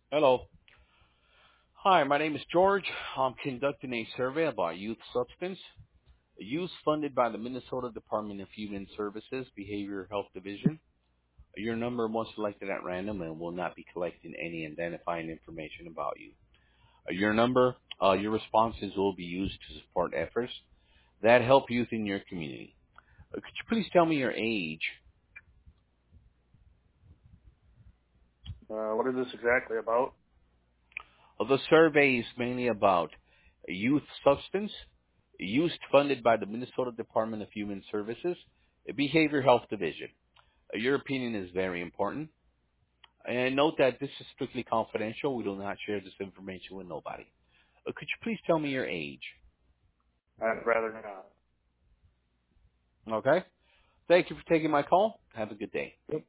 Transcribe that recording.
Hello. Hi, my name is George. I'm conducting a survey about youth substance use funded by the Minnesota Department of Human Services Behavioral Health Division. Your number was selected at random and will not be collecting any identifying information about you. Your responses will be used to support efforts that help youth in your community. Could you please tell me your age? What is this exactly about? The survey is mainly about youth substance use funded by the Minnesota Department of Human Services Behavioral Health Division. Your opinion is very important. And note that this is strictly confidential. We do not share this information with nobody. Could you please tell me your age? I'd rather not. Okay. Thank you for taking my call. Have a good day. Yep.